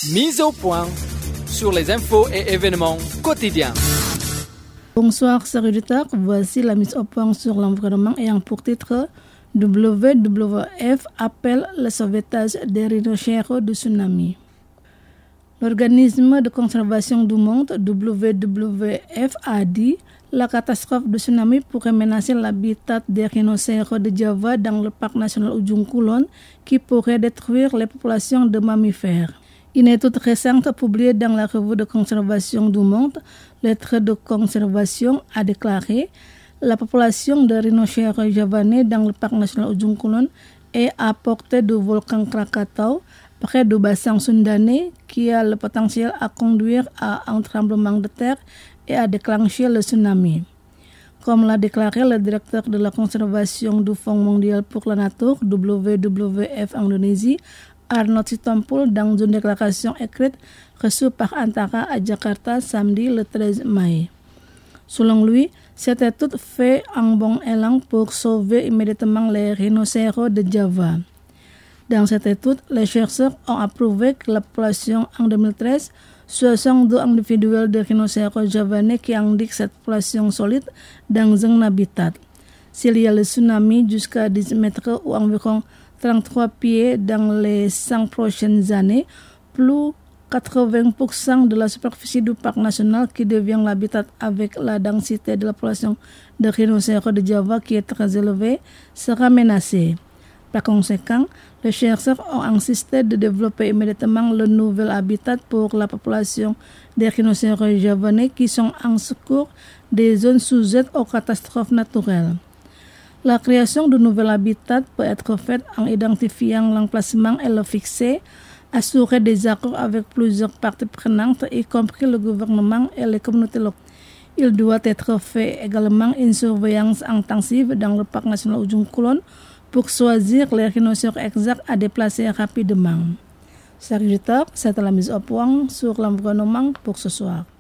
Mise au point sur les infos et événements quotidiens. Bonsoir, chers auditeurs. Voici la mise au point sur l'environnement ayant pour titre WWF appelle le sauvetage des rhinocéros de tsunami. L'organisme de conservation du monde WWF a dit la catastrophe de tsunami pourrait menacer l'habitat des rhinocéros de Java dans le parc national Ujung Kulon qui pourrait détruire les populations de mammifères. Une étude récente publiée dans la revue de conservation du monde, Lettres de conservation a déclaré la population de rhinocéros javanais dans le parc national Ujung Kulon est à portée du volcan Krakatau près du bassin Sundane qui a le potentiel à conduire à un tremblement de terre et à déclencher le tsunami. Comme l'a déclaré le directeur de la conservation du Fonds mondial pour la nature WWF Indonésie, Arnold Sitompul, dans une déclaration écrite reçue par Antara à Jakarta samedi le 13 mai. Selon lui, cette étude fait un bon élan pour sauver immédiatement les rhinocéros de Java. Dans cette étude, les chercheurs ont approuvé que la population en 2013, 62 individuels de rhinocéros javanais qui indiquent cette population solide dans un habitat. S'il y a le tsunami jusqu'à 10 mètres ou environ 33 pieds dans les 5 prochaines années, plus 80% de la superficie du parc national qui devient l'habitat avec la densité de la population de rhinocéros de Java qui est très élevée sera menacée. Par conséquent, les chercheurs ont insisté de développer immédiatement le nouvel habitat pour la population des rhinocéros javanais qui sont en secours des zones sujettes aux catastrophes naturelles. La création de nouvel habitat peut être faite en identifiant l'emplacement et le fixer, assurer des accords avec plusieurs parties prenantes, y compris le gouvernement et les communautés locales. Il doit être fait également une surveillance intensive dans le parc national Ujung Kulon pour choisir les rhinocéros exacts à déplacer rapidement. Chers auditeurs, c'est la mise au point sur l'environnement pour ce soir.